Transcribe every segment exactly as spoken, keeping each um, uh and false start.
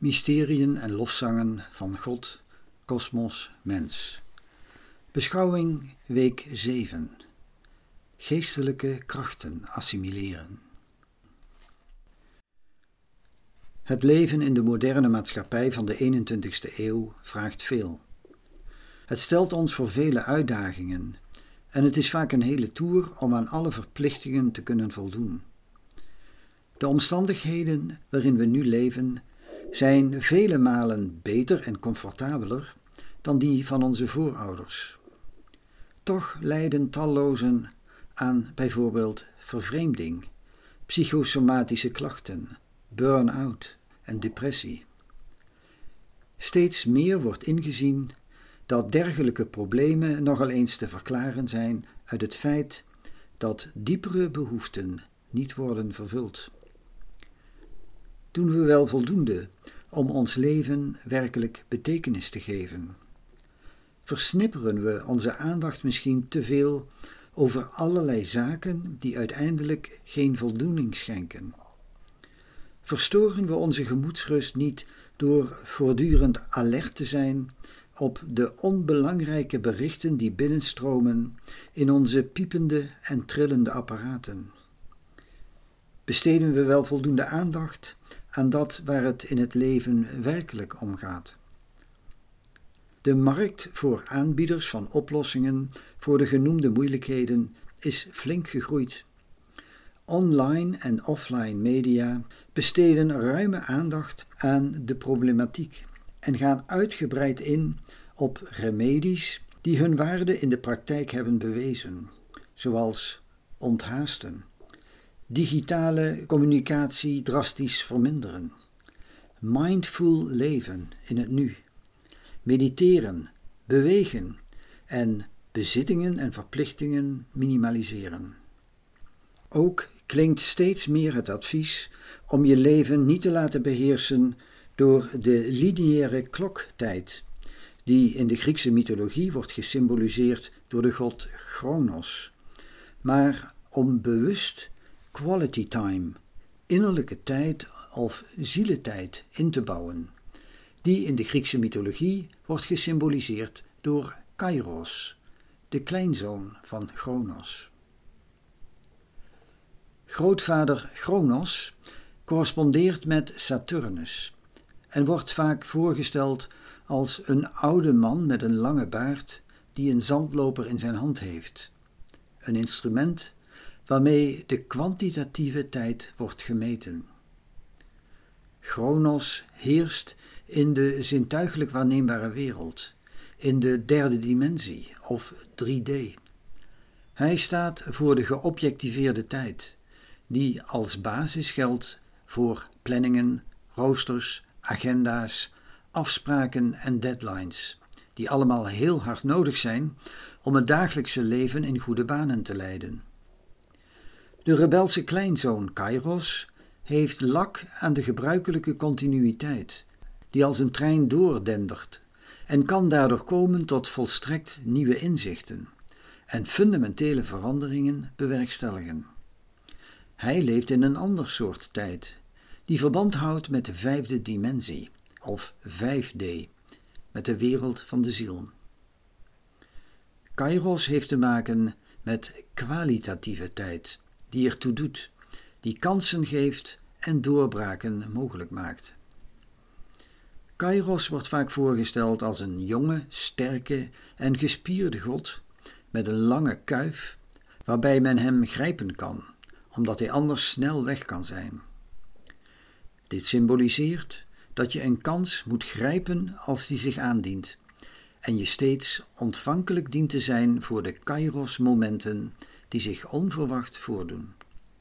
Mysteriën en lofzangen van God, kosmos, mens. Beschouwing week zeven. Geestelijke krachten assimileren. Het leven in de moderne maatschappij van de eenentwintigste eeuw vraagt veel. Het stelt ons voor vele uitdagingen en het is vaak een hele toer om aan alle verplichtingen te kunnen voldoen. De omstandigheden waarin we nu leven zijn vele malen beter en comfortabeler dan die van onze voorouders. Toch lijden tallozen aan bijvoorbeeld vervreemding, psychosomatische klachten, burn-out en depressie. Steeds meer wordt ingezien dat dergelijke problemen nogal eens te verklaren zijn uit het feit dat diepere behoeften niet worden vervuld. Doen we wel voldoende om ons leven werkelijk betekenis te geven? Versnipperen we onze aandacht misschien te veel over allerlei zaken die uiteindelijk geen voldoening schenken? Verstoren we onze gemoedsrust niet door voortdurend alert te zijn op de onbelangrijke berichten die binnenstromen in onze piepende en trillende apparaten? Besteden we wel voldoende aandacht aan dat waar het in het leven werkelijk om gaat? De markt voor aanbieders van oplossingen voor de genoemde moeilijkheden is flink gegroeid. Online en offline media besteden ruime aandacht aan de problematiek en gaan uitgebreid in op remedies die hun waarde in de praktijk hebben bewezen, zoals onthaasten, digitale communicatie drastisch verminderen, mindful leven in het nu, mediteren, bewegen en bezittingen en verplichtingen minimaliseren. Ook klinkt steeds meer het advies om je leven niet te laten beheersen door de lineaire kloktijd, die in de Griekse mythologie wordt gesymboliseerd door de god Chronos, maar om bewust quality time, innerlijke tijd of zieletijd in te bouwen, die in de Griekse mythologie wordt gesymboliseerd door Kairos, de kleinzoon van Chronos. Grootvader Chronos correspondeert met Saturnus en wordt vaak voorgesteld als een oude man met een lange baard die een zandloper in zijn hand heeft, een instrument waarmee de kwantitatieve tijd wordt gemeten. Chronos heerst in de zintuigelijk waarneembare wereld, in de derde dimensie of drie D. Hij staat voor de geobjectiveerde tijd, die als basis geldt voor planningen, roosters, agenda's, afspraken en deadlines, die allemaal heel hard nodig zijn om het dagelijkse leven in goede banen te leiden. De rebelse kleinzoon Kairos heeft lak aan de gebruikelijke continuïteit, die als een trein doordendert, en kan daardoor komen tot volstrekt nieuwe inzichten en fundamentele veranderingen bewerkstelligen. Hij leeft in een ander soort tijd, die verband houdt met de vijfde dimensie, of vijf D, met de wereld van de ziel. Kairos heeft te maken met kwalitatieve tijd, die ertoe doet, die kansen geeft en doorbraken mogelijk maakt. Kairos wordt vaak voorgesteld als een jonge, sterke en gespierde god met een lange kuif, waarbij men hem grijpen kan, omdat hij anders snel weg kan zijn. Dit symboliseert dat je een kans moet grijpen als die zich aandient en je steeds ontvankelijk dient te zijn voor de Kairos-momenten die zich onverwacht voordoen.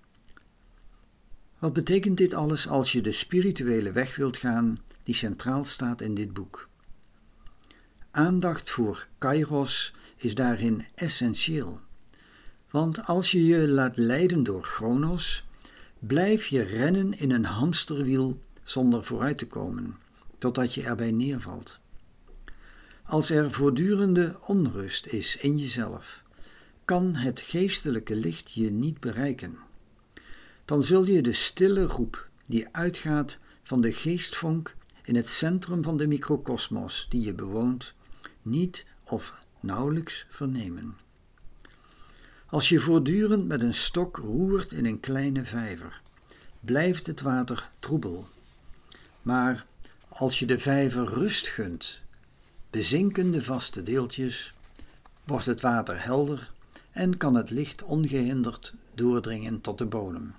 Wat betekent dit alles als je de spirituele weg wilt gaan die centraal staat in dit boek? Aandacht voor Kairos is daarin essentieel, want als je je laat leiden door Chronos, blijf je rennen in een hamsterwiel zonder vooruit te komen, totdat je erbij neervalt. Als er voortdurende onrust is in jezelf, kan het geestelijke licht je niet bereiken. Dan zul je de stille roep die uitgaat van de geestvonk in het centrum van de microkosmos die je bewoont, niet of nauwelijks vernemen. Als je voortdurend met een stok roert in een kleine vijver, blijft het water troebel. Maar als je de vijver rust gunt, bezinken de vaste deeltjes, wordt het water helder en kan het licht ongehinderd doordringen tot de bodem.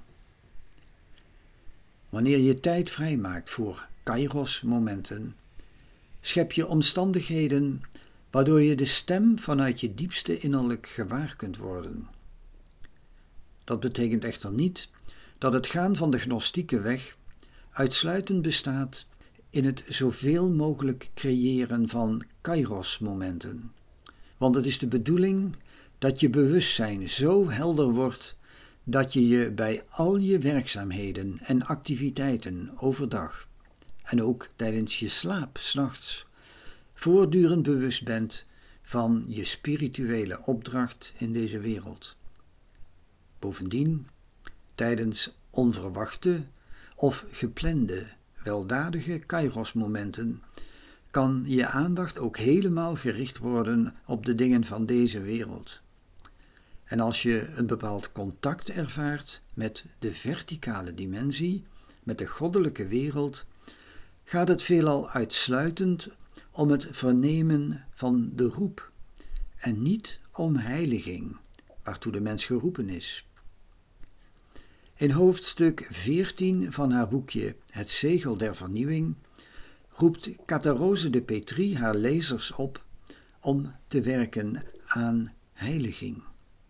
Wanneer je tijd vrijmaakt voor Kairos-momenten, schep je omstandigheden waardoor je de stem vanuit je diepste innerlijk gewaar kunt worden. Dat betekent echter niet dat het gaan van de gnostieke weg uitsluitend bestaat in het zoveel mogelijk creëren van Kairos-momenten. Want het is de bedoeling dat je bewustzijn zo helder wordt dat je je bij al je werkzaamheden en activiteiten overdag en ook tijdens je slaap 's nachts voortdurend bewust bent van je spirituele opdracht in deze wereld. Bovendien, tijdens onverwachte of geplande, weldadige Kairos-momenten kan je aandacht ook helemaal gericht worden op de dingen van deze wereld. En als je een bepaald contact ervaart met de verticale dimensie, met de goddelijke wereld, gaat het veelal uitsluitend om het vernemen van de roep en niet om heiliging, waartoe de mens geroepen is. In hoofdstuk veertien van haar boekje Het Zegel der Vernieuwing roept Catharose de Petrie haar lezers op om te werken aan heiliging.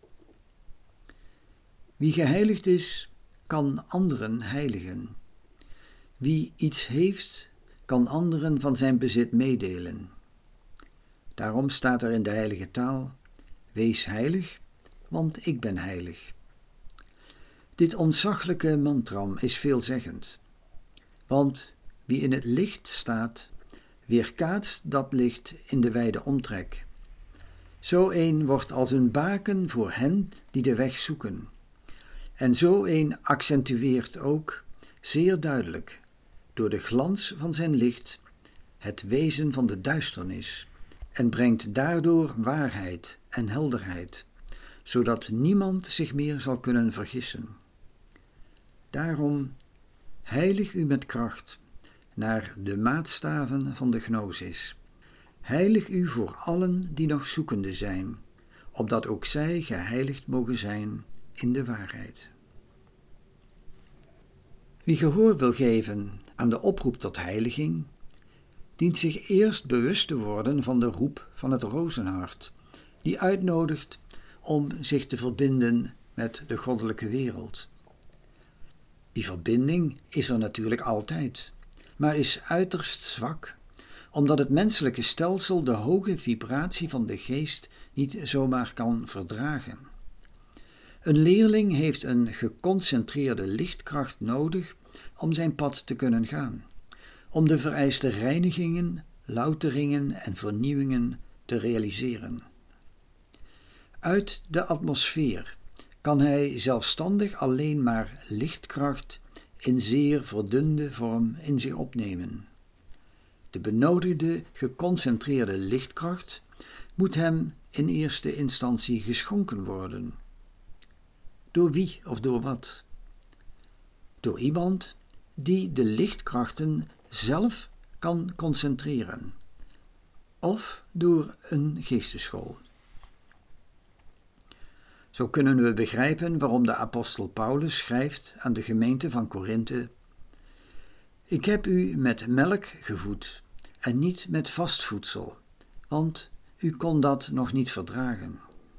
Wie geheiligd is, kan anderen heiligen. Wie iets heeft, kan anderen van zijn bezit meedelen. Daarom staat er in de heilige taal: wees heilig, want ik ben heilig. Dit ontzaglijke mantram is veelzeggend, want wie in het licht staat, weerkaatst dat licht in de wijde omtrek. Zo een wordt als een baken voor hen die de weg zoeken. En zo een accentueert ook, zeer duidelijk, door de glans van zijn licht, het wezen van de duisternis en brengt daardoor waarheid en helderheid, zodat niemand zich meer zal kunnen vergissen. Daarom heilig u met kracht naar de maatstaven van de gnosis. Heilig u voor allen die nog zoekende zijn, opdat ook zij geheiligd mogen zijn in de waarheid. Wie gehoor wil geven aan de oproep tot heiliging, dient zich eerst bewust te worden van de roep van het rozenhart, die uitnodigt om zich te verbinden met de goddelijke wereld. Die verbinding is er natuurlijk altijd, maar is uiterst zwak, omdat het menselijke stelsel de hoge vibratie van de geest niet zomaar kan verdragen. Een leerling heeft een geconcentreerde lichtkracht nodig om zijn pad te kunnen gaan, om de vereiste reinigingen, louteringen en vernieuwingen te realiseren. Uit de atmosfeer kan hij zelfstandig alleen maar lichtkracht in zeer verdunde vorm in zich opnemen. De benodigde geconcentreerde lichtkracht moet hem in eerste instantie geschonken worden. Door wie of door wat? Door iemand die de lichtkrachten zelf kan concentreren, of door een geesteschool. Zo kunnen we begrijpen waarom de apostel Paulus schrijft aan de gemeente van Korinthe: ik heb u met melk gevoed en niet met vast voedsel, want u kon dat nog niet verdragen.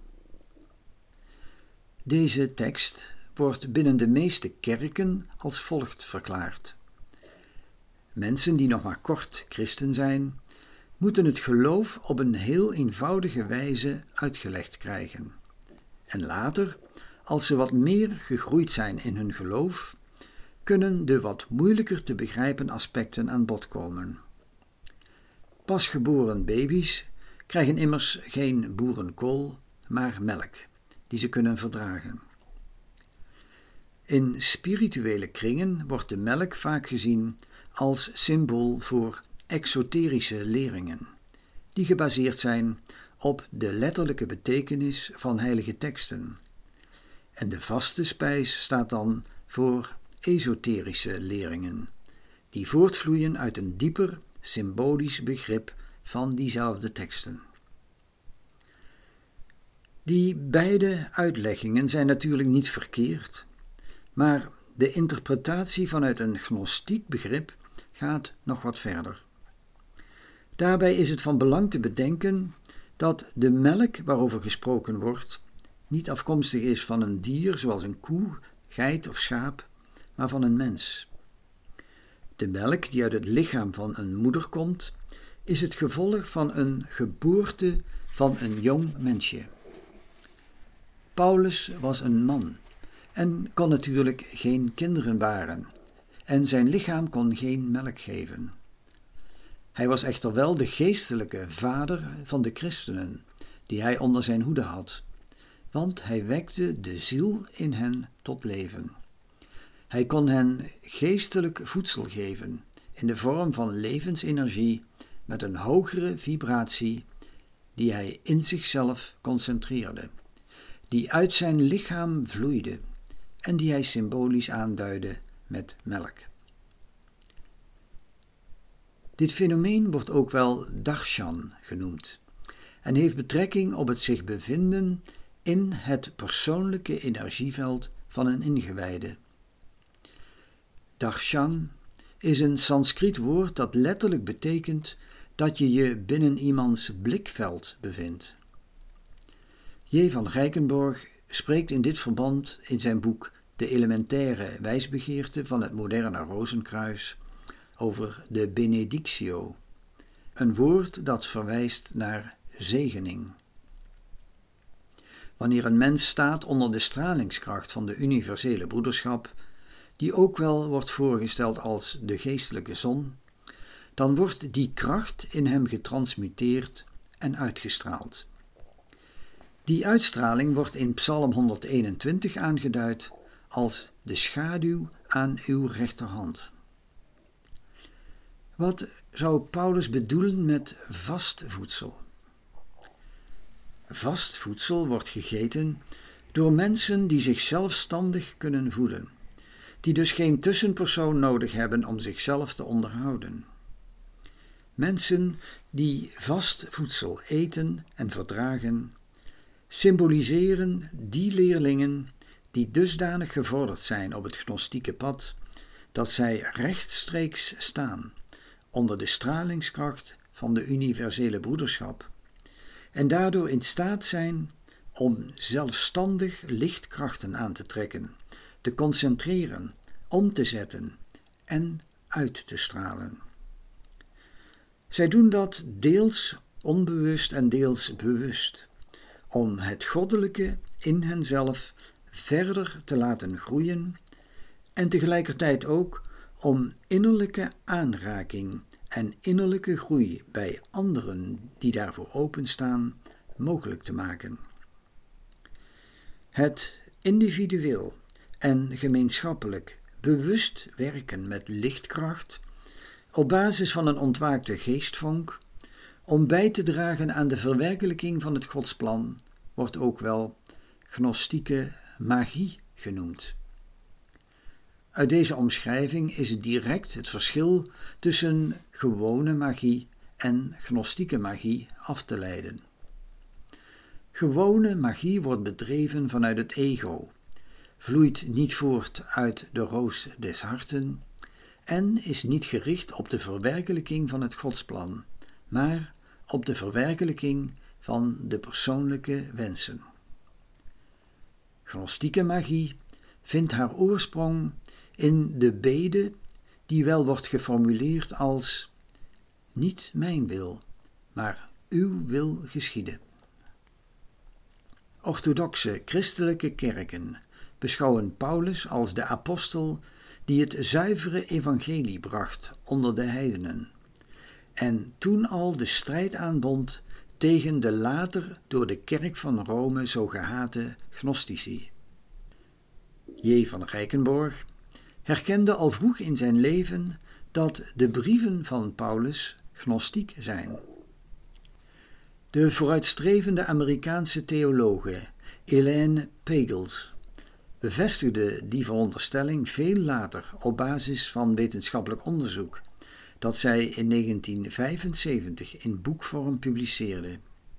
Deze tekst wordt binnen de meeste kerken als volgt verklaard. Mensen die nog maar kort christen zijn, moeten het geloof op een heel eenvoudige wijze uitgelegd krijgen. En later, als ze wat meer gegroeid zijn in hun geloof, kunnen de wat moeilijker te begrijpen aspecten aan bod komen. Pasgeboren baby's krijgen immers geen boerenkool, maar melk, die ze kunnen verdragen. In spirituele kringen wordt de melk vaak gezien als symbool voor exoterische leringen, die gebaseerd zijn op de letterlijke betekenis van heilige teksten. En de vaste spijs staat dan voor esoterische leringen, die voortvloeien uit een dieper symbolisch begrip van diezelfde teksten. Die beide uitleggingen zijn natuurlijk niet verkeerd, maar de interpretatie vanuit een gnostiek begrip gaat nog wat verder. Daarbij is het van belang te bedenken dat de melk waarover gesproken wordt niet afkomstig is van een dier zoals een koe, geit of schaap, maar van een mens. De melk die uit het lichaam van een moeder komt, is het gevolg van een geboorte van een jong mensje. Paulus was een man en kon natuurlijk geen kinderen baren, en zijn lichaam kon geen melk geven. Hij was echter wel de geestelijke vader van de christenen, die hij onder zijn hoede had, want hij wekte de ziel in hen tot leven. Hij kon hen geestelijk voedsel geven, in de vorm van levensenergie met een hogere vibratie, die hij in zichzelf concentreerde, die uit zijn lichaam vloeide en die hij symbolisch aanduidde met melk. Dit fenomeen wordt ook wel darshan genoemd en heeft betrekking op het zich bevinden in het persoonlijke energieveld van een ingewijde. Darshan is een Sanskriet woord dat letterlijk betekent dat je je binnen iemands blikveld bevindt. J. van Rijkenborgh spreekt in dit verband in zijn boek De elementaire wijsbegeerte van het moderne Rozenkruis over de benedictio, een woord dat verwijst naar zegening. Wanneer een mens staat onder de stralingskracht van de universele broederschap, die ook wel wordt voorgesteld als de geestelijke zon, dan wordt die kracht in hem getransmuteerd en uitgestraald. Die uitstraling wordt in Psalm honderdeenentwintig aangeduid als de schaduw aan uw rechterhand. Wat zou Paulus bedoelen met vast voedsel? Vast voedsel wordt gegeten door mensen die zich zelfstandig kunnen voeden, die dus geen tussenpersoon nodig hebben om zichzelf te onderhouden. Mensen die vast voedsel eten en verdragen, symboliseren die leerlingen die dusdanig gevorderd zijn op het gnostieke pad, dat zij rechtstreeks staan onder de stralingskracht van de universele broederschap en daardoor in staat zijn om zelfstandig lichtkrachten aan te trekken, te concentreren, om te zetten en uit te stralen. Zij doen dat deels onbewust en deels bewust, om het goddelijke in henzelf verder te laten groeien en tegelijkertijd ook om innerlijke aanraking en innerlijke groei bij anderen die daarvoor openstaan mogelijk te maken. Het individueel en gemeenschappelijk bewust werken met lichtkracht op basis van een ontwaakte geestvonk om bij te dragen aan de verwerkelijking van het godsplan wordt ook wel gnostieke magie genoemd. Uit deze omschrijving is direct het verschil tussen gewone magie en gnostieke magie af te leiden. Gewone magie wordt bedreven vanuit het ego, vloeit niet voort uit de roos des harten en is niet gericht op de verwerkelijking van het godsplan, maar op de verwerkelijking van de persoonlijke wensen. Gnostieke magie vindt haar oorsprong in de bede die wel wordt geformuleerd als niet mijn wil, maar uw wil geschieden. Orthodoxe christelijke kerken beschouwen Paulus als de apostel die het zuivere evangelie bracht onder de heidenen en toen al de strijd aanbond tegen de later door de kerk van Rome zo gehate gnostici. J. van Rijkenborgh herkende al vroeg in zijn leven dat de brieven van Paulus gnostiek zijn. De vooruitstrevende Amerikaanse theologe Elaine Pagels bevestigde die veronderstelling veel later op basis van wetenschappelijk onderzoek dat zij in negentien vijfenzeventig in boekvorm publiceerde.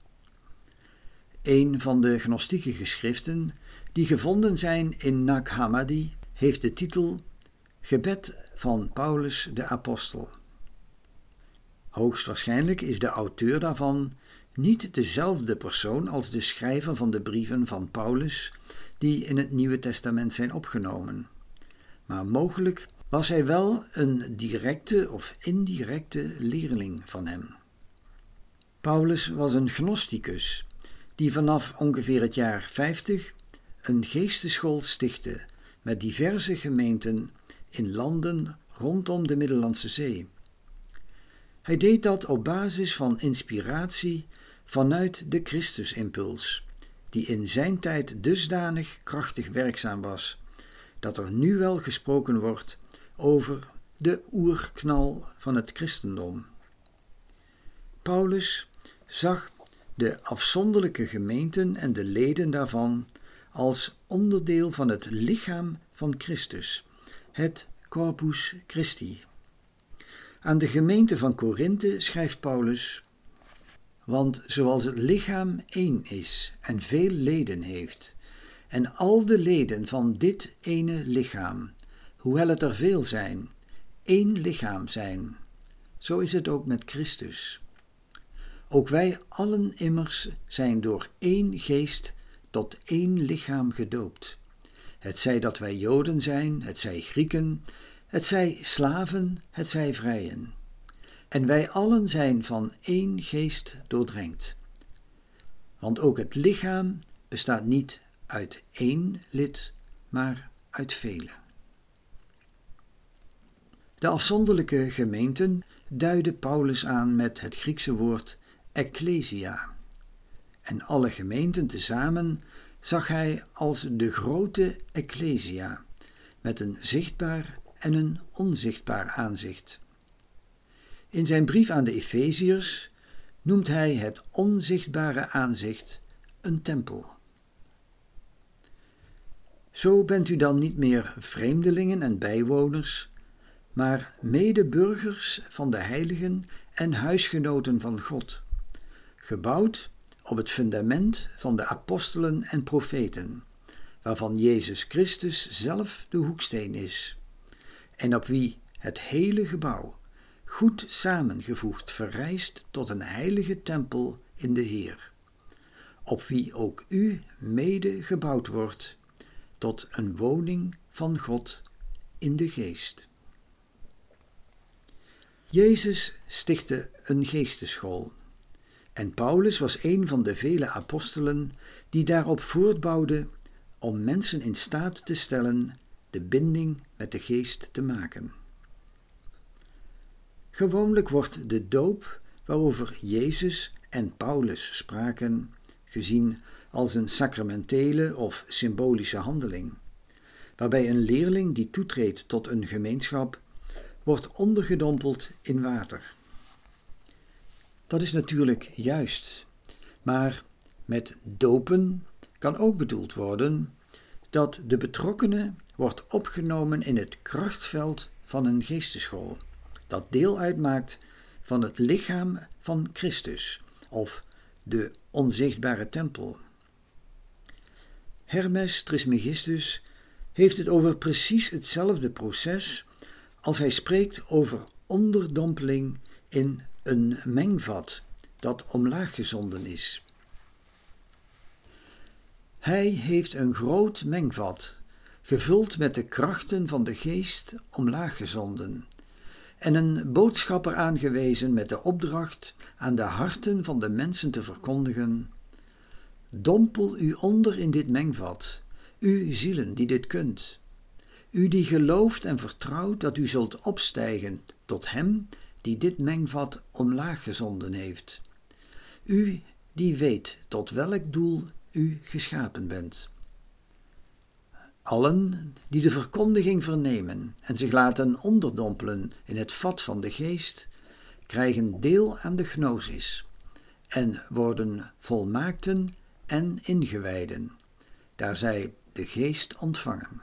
Een van de gnostieke geschriften die gevonden zijn in Nag Hammadi heeft de titel Gebed van Paulus de Apostel. Hoogstwaarschijnlijk is de auteur daarvan niet dezelfde persoon als de schrijver van de brieven van Paulus die in het Nieuwe Testament zijn opgenomen, maar mogelijk was hij wel een directe of indirecte leerling van hem. Paulus was een gnosticus die vanaf ongeveer het jaar vijftig een geesteschool stichtte met diverse gemeenten in landen rondom de Middellandse Zee. Hij deed dat op basis van inspiratie vanuit de Christusimpuls, die in zijn tijd dusdanig krachtig werkzaam was, dat er nu wel gesproken wordt over de oerknal van het christendom. Paulus zag de afzonderlijke gemeenten en de leden daarvan als onderdeel van het lichaam van Christus, het Corpus Christi. Aan de gemeente van Korinthe schrijft Paulus: want zoals het lichaam één is en veel leden heeft, en al de leden van dit ene lichaam, hoewel het er veel zijn, één lichaam zijn, zo is het ook met Christus. Ook wij allen immers zijn door één geest tot één lichaam gedoopt. Het zij dat wij Joden zijn, het zij Grieken, het zij slaven, het zij vrijen. En wij allen zijn van één geest doordrenkt. Want ook het lichaam bestaat niet uit één lid, maar uit vele. De afzonderlijke gemeenten duidde Paulus aan met het Griekse woord ecclesia. En alle gemeenten tezamen zag hij als de grote ecclesia, met een zichtbaar en een onzichtbaar aanzicht. In zijn brief aan de Efeziërs noemt hij het onzichtbare aanzicht een tempel. Zo bent u dan niet meer vreemdelingen en bijwoners, maar medeburgers van de heiligen en huisgenoten van God, gebouwd op het fundament van de apostelen en profeten, waarvan Jezus Christus zelf de hoeksteen is, en op wie het hele gebouw, goed samengevoegd, verrijst tot een heilige tempel in de Heer, op wie ook u mede gebouwd wordt tot een woning van God in de geest. Jezus stichtte een geesteschool en Paulus was een van de vele apostelen die daarop voortbouwden om mensen in staat te stellen de binding met de geest te maken. Gewoonlijk wordt de doop waarover Jezus en Paulus spraken gezien als een sacramentele of symbolische handeling, waarbij een leerling die toetreedt tot een gemeenschap wordt ondergedompeld in water. Dat is natuurlijk juist, maar met dopen kan ook bedoeld worden dat de betrokkene wordt opgenomen in het krachtveld van een geesteschool, dat deel uitmaakt van het lichaam van Christus, of de onzichtbare tempel. Hermes Trismegistus heeft het over precies hetzelfde proces als hij spreekt over onderdompeling in een mengvat dat omlaag gezonden is. Hij heeft een groot mengvat, gevuld met de krachten van de geest omlaag gezonden, en een boodschapper aangewezen met de opdracht aan de harten van de mensen te verkondigen: dompel u onder in dit mengvat, u zielen die dit kunt, u die gelooft en vertrouwt dat u zult opstijgen tot hem die dit mengvat omlaag gezonden heeft, u die weet tot welk doel u geschapen bent. Allen die de verkondiging vernemen en zich laten onderdompelen in het vat van de geest, krijgen deel aan de gnosis en worden volmaakten en ingewijden, daar zij de geest ontvangen.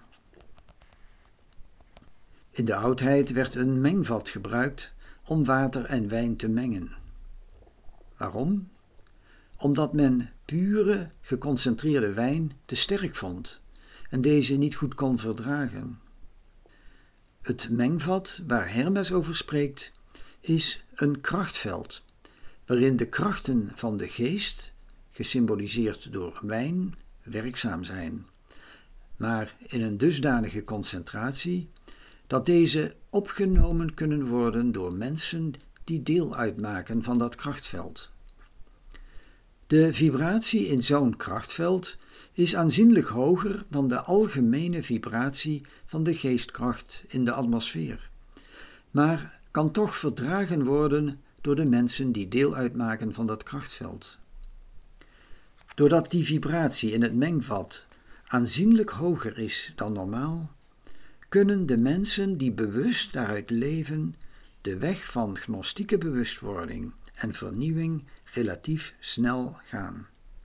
In de oudheid werd een mengvat gebruikt om water en wijn te mengen. Waarom? Omdat men pure, geconcentreerde wijn te sterk vond en deze niet goed kon verdragen. Het mengvat waar Hermes over spreekt, is een krachtveld, waarin de krachten van de geest, gesymboliseerd door wijn, werkzaam zijn, maar in een dusdanige concentratie dat deze opgenomen kunnen worden door mensen die deel uitmaken van dat krachtveld. De vibratie in zo'n krachtveld is aanzienlijk hoger dan de algemene vibratie van de geestkracht in de atmosfeer, maar kan toch verdragen worden door de mensen die deel uitmaken van dat krachtveld. Doordat die vibratie in het mengvat aanzienlijk hoger is dan normaal, kunnen de mensen die bewust daaruit leven de weg van gnostieke bewustwording en vernieuwing relatief snel gaan.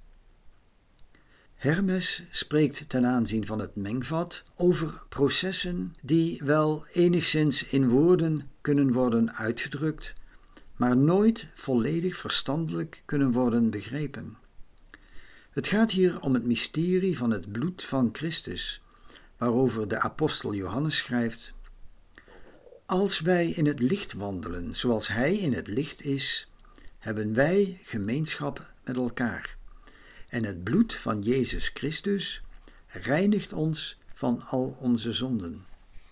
Hermes spreekt ten aanzien van het mengvat over processen die wel enigszins in woorden kunnen worden uitgedrukt, maar nooit volledig verstandelijk kunnen worden begrepen. Het gaat hier om het mysterie van het bloed van Christus, waarover de apostel Johannes schrijft: Als wij in het licht wandelen, zoals Hij in het licht is, hebben wij gemeenschap met elkaar. En het bloed van Jezus Christus reinigt ons van al onze zonden.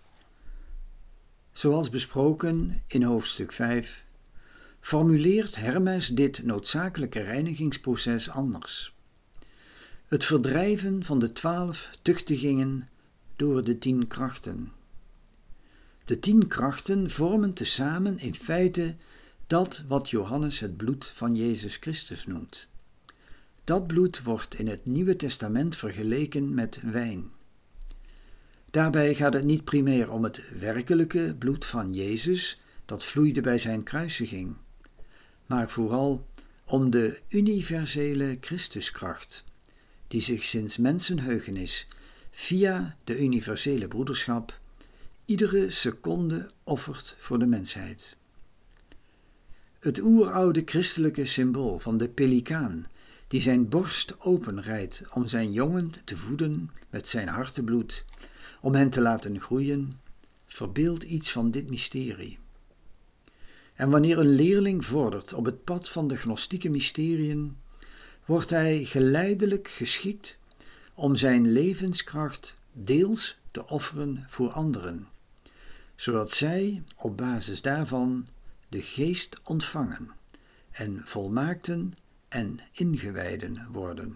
Zoals besproken in hoofdstuk vijf, formuleert Hermes dit noodzakelijke reinigingsproces anders. Het verdrijven van de twaalf tuchtigingen door de tien krachten. De tien krachten vormen tezamen in feite dat wat Johannes het bloed van Jezus Christus noemt. Dat bloed wordt in het Nieuwe Testament vergeleken met wijn. Daarbij gaat het niet primair om het werkelijke bloed van Jezus, dat vloeide bij zijn kruisiging, maar vooral om de universele Christuskracht, die zich sinds mensenheugenis via de universele broederschap iedere seconde offert voor de mensheid. Het oeroude christelijke symbool van de pelikaan, die zijn borst openrijdt om zijn jongen te voeden met zijn hartebloed, om hen te laten groeien, verbeeldt iets van dit mysterie. En wanneer een leerling vordert op het pad van de gnostieke mysteriën, wordt hij geleidelijk geschikt om zijn levenskracht deels te offeren voor anderen, zodat zij op basis daarvan de geest ontvangen en volmaakten en ingewijden worden.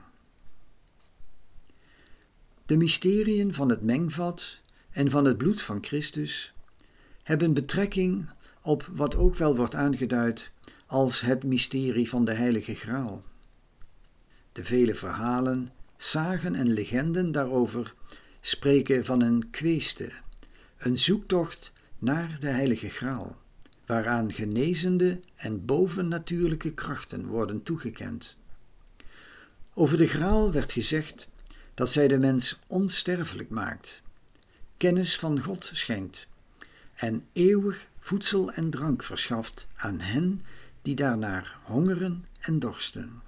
De mysteriën van het mengvat en van het bloed van Christus hebben betrekking op wat ook wel wordt aangeduid als het mysterie van de Heilige Graal. De vele verhalen, sagen en legenden daarover spreken van een kweeste, een zoektocht naar de Heilige Graal, waaraan genezende en bovennatuurlijke krachten worden toegekend. Over de Graal werd gezegd dat zij de mens onsterfelijk maakt, kennis van God schenkt en eeuwig voedsel en drank verschaft aan hen die daarnaar hongeren en dorsten.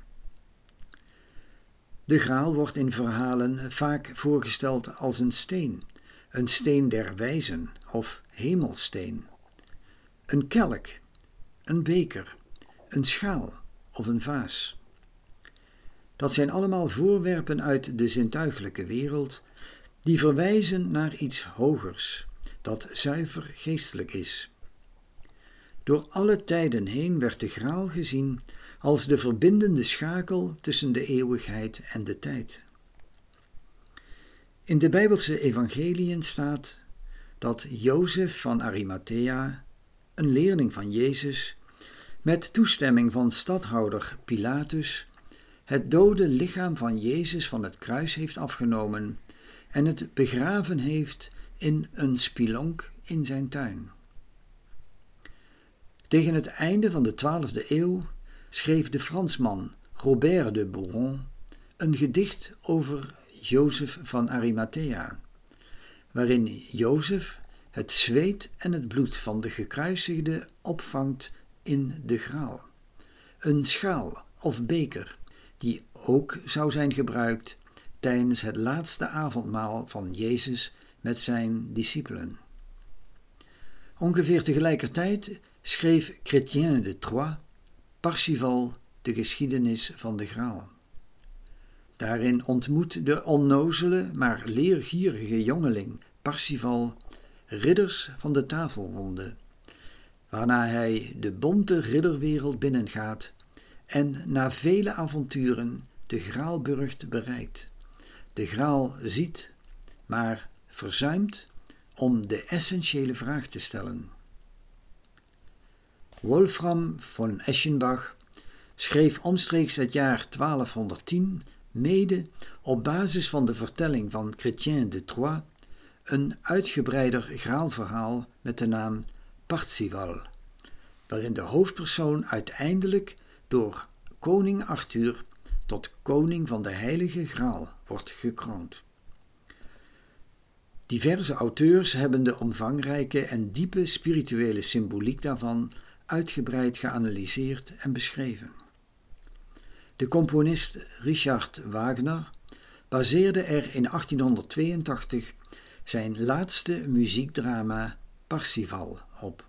De Graal wordt in verhalen vaak voorgesteld als een steen, een steen der wijzen of hemelsteen, een kelk, een beker, een schaal of een vaas. Dat zijn allemaal voorwerpen uit de zintuigelijke wereld die verwijzen naar iets hogers, dat zuiver geestelijk is. Door alle tijden heen werd de Graal gezien als de verbindende schakel tussen de eeuwigheid en de tijd. In de Bijbelse evangeliën staat dat Jozef van Arimathea, een leerling van Jezus, met toestemming van stadhouder Pilatus het dode lichaam van Jezus van het kruis heeft afgenomen en het begraven heeft in een spilonk in zijn tuin. Tegen het einde van de twaalfde eeuw schreef de Fransman Robert de Boron een gedicht over Jozef van Arimathea, waarin Jozef het zweet en het bloed van de gekruisigde opvangt in de graal, een schaal of beker die ook zou zijn gebruikt tijdens het laatste avondmaal van Jezus met zijn discipelen. Ongeveer tegelijkertijd schreef Chrétien de Troyes Parsifal, de geschiedenis van de graal. Daarin ontmoet de onnozele, maar leergierige jongeling Parsifal ridders van de tafelronde, waarna hij de bonte ridderwereld binnengaat en na vele avonturen de Graalburcht bereikt, de graal ziet, maar verzuimt om de essentiële vraag te stellen. Wolfram von Eschenbach schreef omstreeks het jaar twaalfhonderdtien mede op basis van de vertelling van Chrétien de Troyes een uitgebreider graalverhaal met de naam Parzival, waarin de hoofdpersoon uiteindelijk door koning Arthur tot koning van de Heilige Graal wordt gekroond. Diverse auteurs hebben de omvangrijke en diepe spirituele symboliek daarvan uitgebreid geanalyseerd en beschreven. De componist Richard Wagner baseerde er in achttienhonderdtweeëntachtig zijn laatste muziekdrama Parzival op.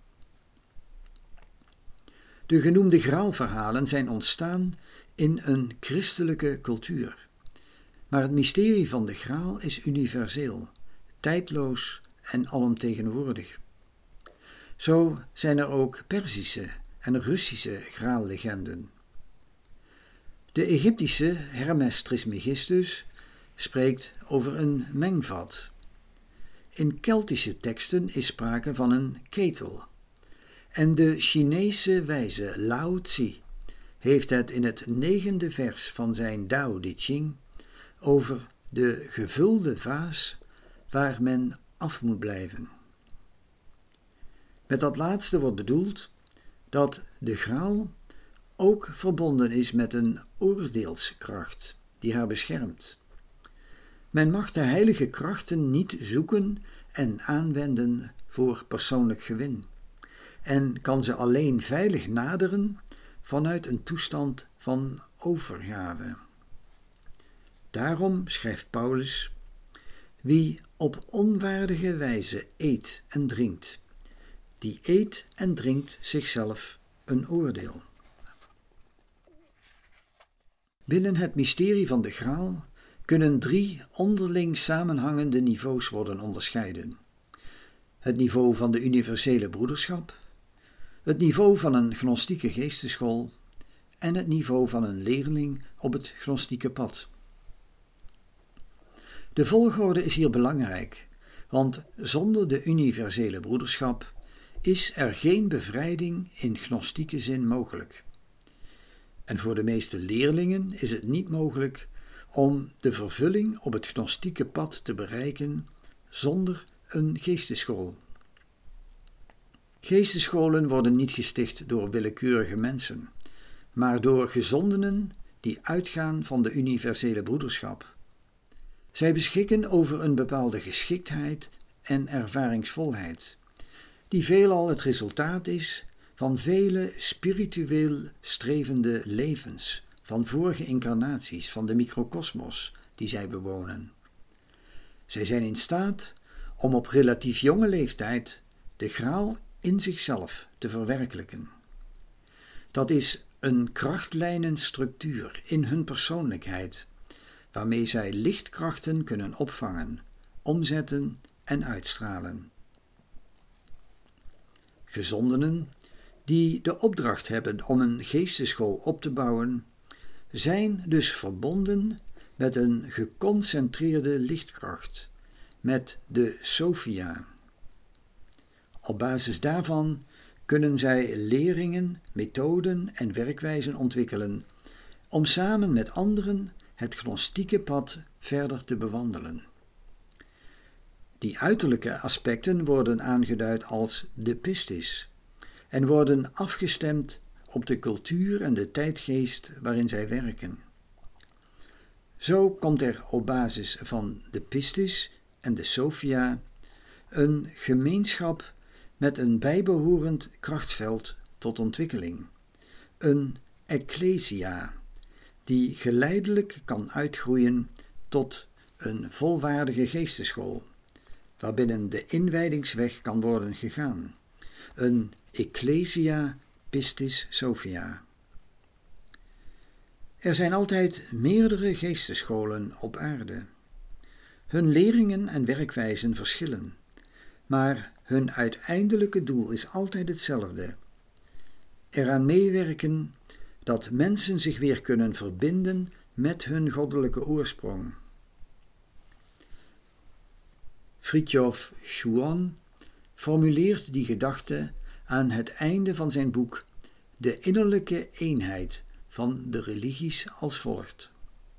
De genoemde graalverhalen zijn ontstaan in een christelijke cultuur, maar het mysterie van de graal is universeel, tijdloos en alomtegenwoordig. Zo zijn er ook Perzische en Russische graallegenden. De Egyptische Hermes Trismegistus spreekt over een mengvat. In Keltische teksten is sprake van een ketel. En de Chinese wijze Lao Tzu heeft het in het negende vers van zijn Tao Te Ching over de gevulde vaas waar men af moet blijven. Met dat laatste wordt bedoeld dat de graal ook verbonden is met een oordeelskracht die haar beschermt. Men mag de heilige krachten niet zoeken en aanwenden voor persoonlijk gewin, en kan ze alleen veilig naderen vanuit een toestand van overgave. Daarom schrijft Paulus: wie op onwaardige wijze eet en drinkt, die eet en drinkt zichzelf een oordeel. Binnen het mysterie van de graal kunnen drie onderling samenhangende niveaus worden onderscheiden. Het niveau van de universele broederschap, het niveau van een gnostieke geesteschool en het niveau van een leerling op het gnostieke pad. De volgorde is hier belangrijk, want zonder de universele broederschap is er geen bevrijding in gnostieke zin mogelijk. En voor de meeste leerlingen is het niet mogelijk om de vervulling op het gnostieke pad te bereiken zonder een geesteschool. Geestescholen worden niet gesticht door willekeurige mensen, maar door gezondenen die uitgaan van de universele broederschap. Zij beschikken over een bepaalde geschiktheid en ervaringsvolheid, die veelal het resultaat is van vele spiritueel strevende levens, van vorige incarnaties van de microkosmos die zij bewonen. Zij zijn in staat om op relatief jonge leeftijd de graal in zichzelf te verwerkelijken. Dat is een krachtlijnenstructuur in hun persoonlijkheid, waarmee zij lichtkrachten kunnen opvangen, omzetten en uitstralen. Gezondenen die de opdracht hebben om een geesteschool op te bouwen, zijn dus verbonden met een geconcentreerde lichtkracht, met de Sophia. Op basis daarvan kunnen zij leringen, methoden en werkwijzen ontwikkelen om samen met anderen het gnostieke pad verder te bewandelen. Die uiterlijke aspecten worden aangeduid als de pistis en worden afgestemd op de cultuur en de tijdgeest waarin zij werken. Zo komt er op basis van de pistis en de sophia een gemeenschap met een bijbehorend krachtveld tot ontwikkeling, een ecclesia, die geleidelijk kan uitgroeien tot een volwaardige geesteschool, waarbinnen de inwijdingsweg kan worden gegaan, een ecclesia pistis sophia. Er zijn altijd meerdere geestescholen op aarde. Hun leringen en werkwijzen verschillen, maar hun uiteindelijke doel is altijd hetzelfde: eraan meewerken dat mensen zich weer kunnen verbinden met hun goddelijke oorsprong. Fridtjof Schuon formuleert die gedachte aan het einde van zijn boek De innerlijke eenheid van de religies als volgt.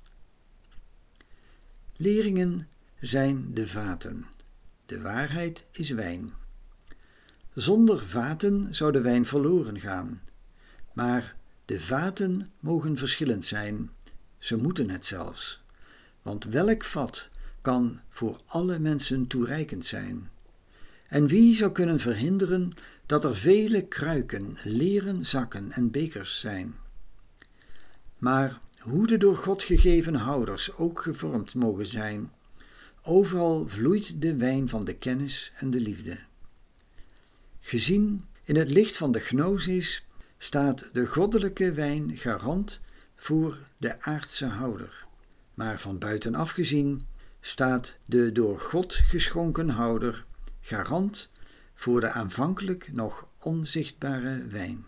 Leringen zijn de vaten, de waarheid is wijn. Zonder vaten zou de wijn verloren gaan, maar de vaten mogen verschillend zijn, ze moeten het zelfs, want welk vat kan voor alle mensen toereikend zijn? En wie zou kunnen verhinderen dat er vele kruiken, leren zakken en bekers zijn? Maar hoe de door God gegeven houders ook gevormd mogen zijn, overal vloeit de wijn van de kennis en de liefde. Gezien in het licht van de gnosis staat de goddelijke wijn garant voor de aardse houder, maar van buitenaf gezien staat de door God geschonken houder garant voor de aanvankelijk nog onzichtbare wijn.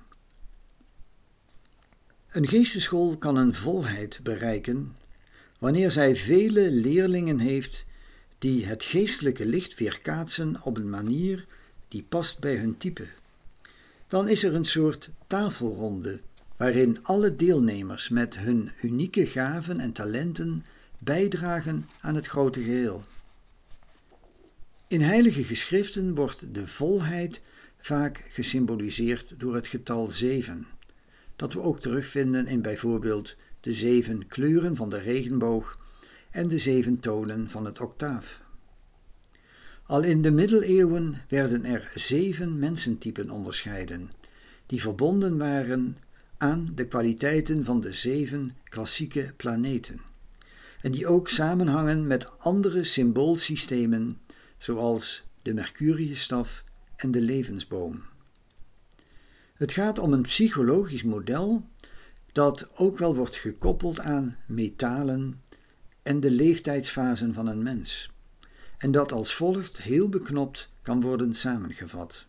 Een geesteschool kan een volheid bereiken wanneer zij vele leerlingen heeft die het geestelijke licht weerkaatsen op een manier die past bij hun type. Dan is er een soort tafelronde waarin alle deelnemers met hun unieke gaven en talenten bijdragen aan het grote geheel. In heilige geschriften wordt de volheid vaak gesymboliseerd door het getal zeven, dat we ook terugvinden in bijvoorbeeld de zeven kleuren van de regenboog en de zeven tonen van het octaaf. Al in de middeleeuwen werden er zeven mensentypen onderscheiden, die verbonden waren aan de kwaliteiten van de zeven klassieke planeten, en die ook samenhangen met andere symboolsystemen, zoals de Mercuriusstaf en de levensboom. Het gaat om een psychologisch model dat ook wel wordt gekoppeld aan metalen en de leeftijdsfasen van een mens, en dat als volgt heel beknopt kan worden samengevat.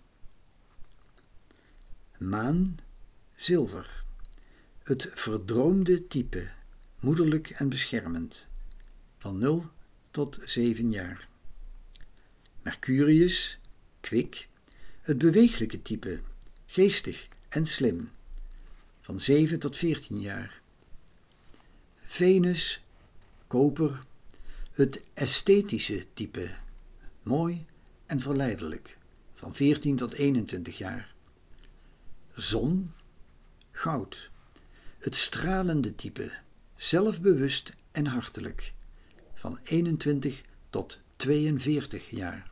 Maan, zilver, het verdroomde type, moederlijk en beschermend, van nul tot zeven jaar. Mercurius, kwik, het beweeglijke type, geestig en slim, van zeven tot veertien jaar. Venus, koper, het esthetische type, mooi en verleidelijk, van veertien tot eenentwintig jaar. Zon, goud, het stralende type, zelfbewust en hartelijk, van eenentwintig tot tweeënveertig jaar.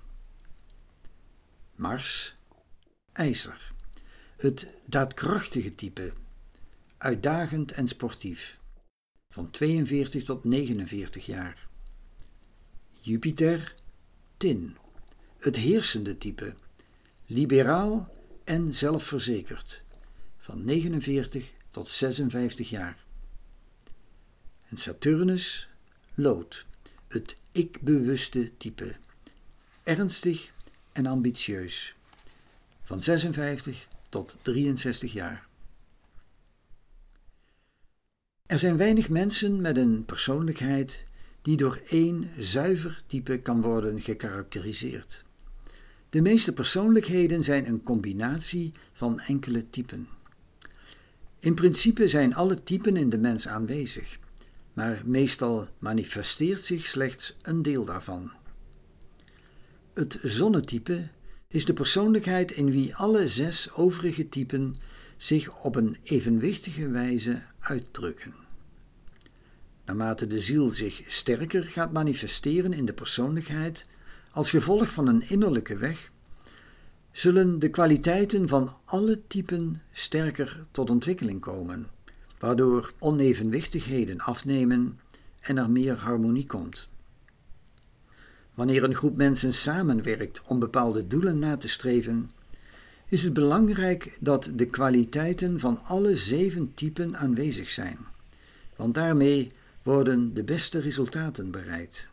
Mars, ijzer, het daadkrachtige type, uitdagend en sportief, van tweeënveertig tot negenenveertig jaar. Jupiter, tin, het heersende type, liberaal en zelfverzekerd, van negenenveertig tot zesenvijftig jaar. En Saturnus, lood, het ik-bewuste type, ernstig en ambitieus, van zesenvijftig tot drieënzestig jaar. Er zijn weinig mensen met een persoonlijkheid die door één zuiver type kan worden gekarakteriseerd. De meeste persoonlijkheden zijn een combinatie van enkele typen. In principe zijn alle typen in de mens aanwezig, maar meestal manifesteert zich slechts een deel daarvan. Het zonnetype is de persoonlijkheid in wie alle zes overige typen zich op een evenwichtige wijze uitdrukken. Naarmate de ziel zich sterker gaat manifesteren in de persoonlijkheid, als gevolg van een innerlijke weg, zullen de kwaliteiten van alle typen sterker tot ontwikkeling komen, waardoor onevenwichtigheden afnemen en er meer harmonie komt. Wanneer een groep mensen samenwerkt om bepaalde doelen na te streven, is het belangrijk dat de kwaliteiten van alle zeven typen aanwezig zijn, want daarmee worden de beste resultaten bereikt.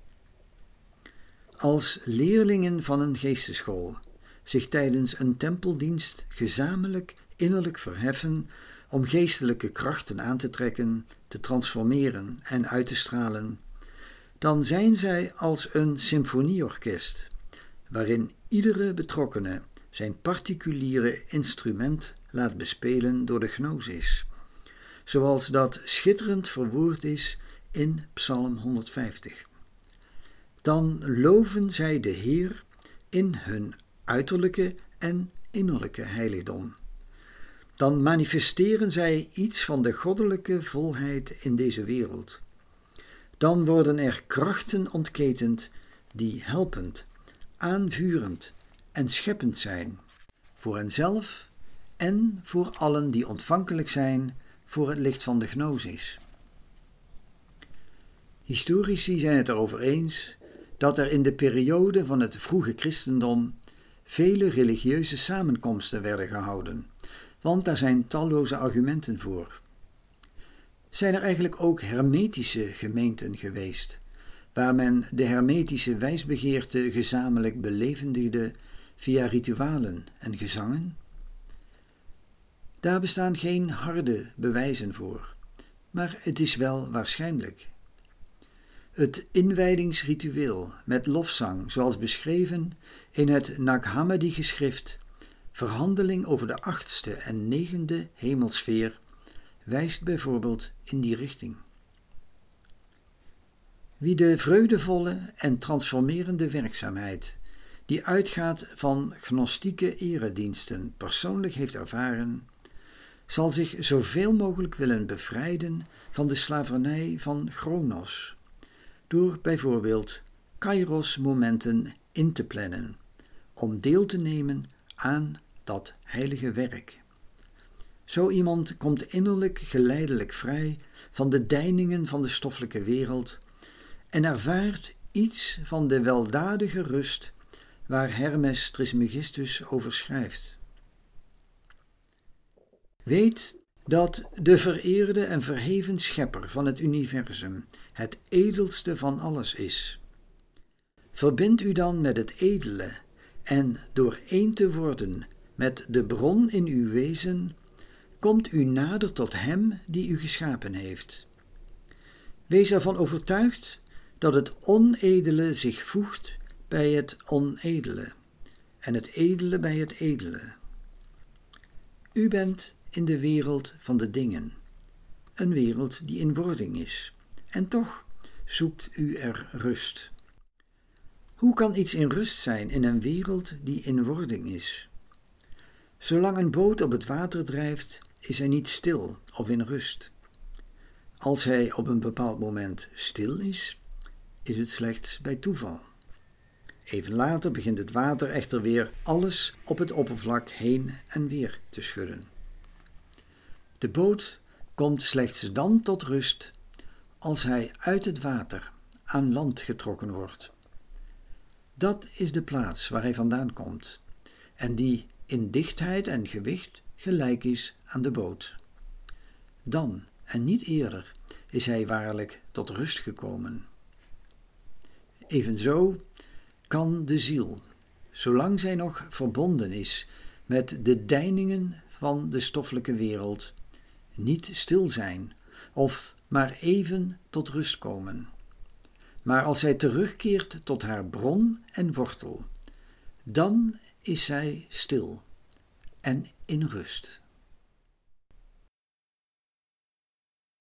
Als leerlingen van een geesteschool zich tijdens een tempeldienst gezamenlijk innerlijk verheffen om geestelijke krachten aan te trekken, te transformeren en uit te stralen, dan zijn zij als een symfonieorkest, waarin iedere betrokkene zijn particuliere instrument laat bespelen door de gnosis, zoals dat schitterend verwoord is in Psalm honderdvijftig. Dan loven zij de Heer in hun uiterlijke en innerlijke heiligdom. Dan manifesteren zij iets van de goddelijke volheid in deze wereld. Dan worden er krachten ontketend die helpend, aanvurend en scheppend zijn, voor henzelf en voor allen die ontvankelijk zijn voor het licht van de gnosis. Historici zijn het erover eens dat er in de periode van het vroege christendom vele religieuze samenkomsten werden gehouden, want daar zijn talloze argumenten voor. Zijn er eigenlijk ook hermetische gemeenten geweest, waar men de hermetische wijsbegeerte gezamenlijk belevendigde via ritualen en gezangen? Daar bestaan geen harde bewijzen voor, maar het is wel waarschijnlijk. Het inwijdingsritueel met lofzang, zoals beschreven in het Nag Hammadi-geschrift, Verhandeling over de achtste en negende hemelsfeer, wijst bijvoorbeeld in die richting. Wie de vreugdevolle en transformerende werkzaamheid, die uitgaat van gnostieke erediensten, persoonlijk heeft ervaren, zal zich zoveel mogelijk willen bevrijden van de slavernij van chronos, door bijvoorbeeld kairos-momenten in te plannen, om deel te nemen aan dat heilige werk. Zo iemand komt innerlijk geleidelijk vrij van de deiningen van de stoffelijke wereld en ervaart iets van de weldadige rust waar Hermes Trismegistus over schrijft. Weet dat de vereerde en verheven schepper van het universum het edelste van alles is. Verbind u dan met het edele en door één te worden met de bron in uw wezen, komt u nader tot hem die u geschapen heeft. Wees ervan overtuigd dat het onedele zich voegt bij het onedele en het edele bij het edele. U bent in de wereld van de dingen, een wereld die in wording is, en toch zoekt u er rust. Hoe kan iets in rust zijn in een wereld die in wording is? Zolang een boot op het water drijft, is hij niet stil of in rust. Als hij op een bepaald moment stil is, is het slechts bij toeval. Even later begint het water echter weer alles op het oppervlak heen en weer te schudden. De boot komt slechts dan tot rust als hij uit het water aan land getrokken wordt. Dat is de plaats waar hij vandaan komt en die in dichtheid en gewicht gelijk is aan de boot. Dan en niet eerder is hij waarlijk tot rust gekomen. Evenzo kan de ziel, zolang zij nog verbonden is met de deiningen van de stoffelijke wereld, niet stil zijn of maar even tot rust komen. Maar als zij terugkeert tot haar bron en wortel, dan is zij stil en in rust.